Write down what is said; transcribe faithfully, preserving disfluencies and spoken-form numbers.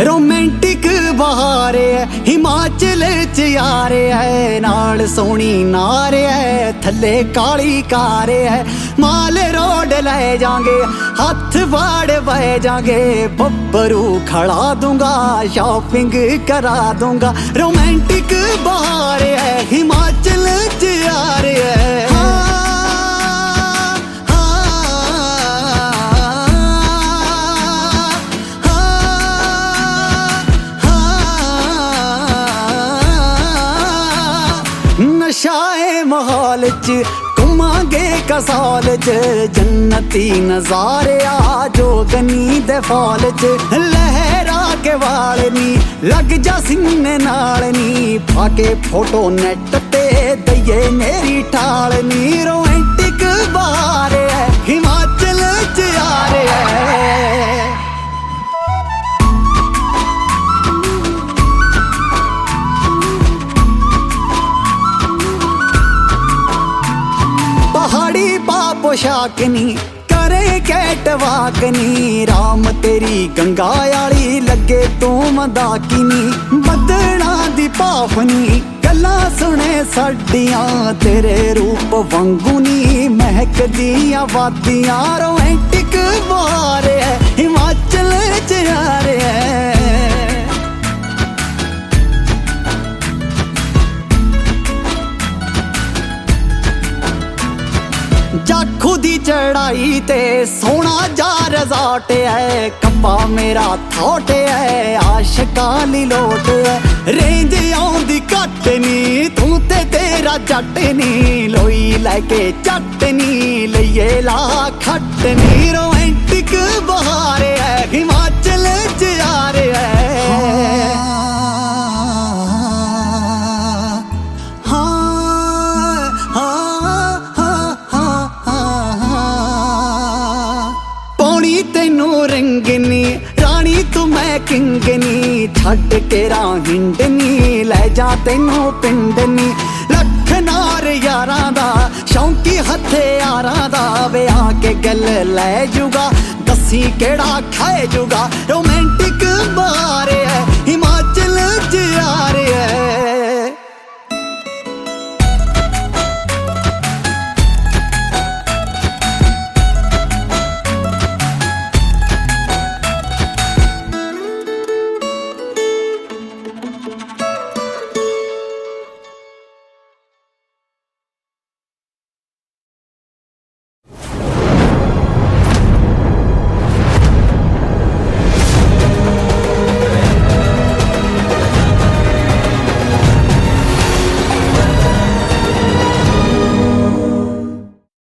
Romantic बहार है हिमाचल च यार है, नाल सोनी नार है थले काली कार है। माल रोड ले जाएंगे हाथ बाड़ बह जाएंगे, बब्बरू खड़ा दूंगा शॉपिंग करा दूंगा। रोमांटिक बहार है हिमाचल च यार है। नशाए माहौल च घुमांगे कसौल च, जन्नती नजारे आ जोगनी दे फॉल च। लहरा के वाल नी लग जा सीने नाल नी, पाके फोटो नेट ते दइए मेरी ठाल नी। रोमांटिक बहार है हिमाचल च यार है। पहाड़ी पा पोशाकनी करे कैटवाकनी, राम तेरी गंगा आली लगे तू मदाकिनी। बदना दी पाफनी गल्लां सुने साडियां, तेरे रूप वांगूनी महक दियां वादियां। रोमांटिक बहार है हिमाचल च यार है। जाखू दी चढ़ाई ते सोना जा रिजॉर्ट है, कब्बा मेरा थॉट है आशिकां लोट है। रेंज आउंदी घट नी तू ते तेरा जट नी, लोई लैके चट नी लइए ला खट नी। रोमांटिक बहार है हिमाचल च यार है। तेनू रंगनी रानी तू मैं किंगनी, छड़ के हिंडनी ले जा तेनू पिंडनी। लख नार यारां दा शौंकी हथे यारां दा, वे आके गल ले जूगा दसी केड़ा खाए जूगा। रोमांटिक बहार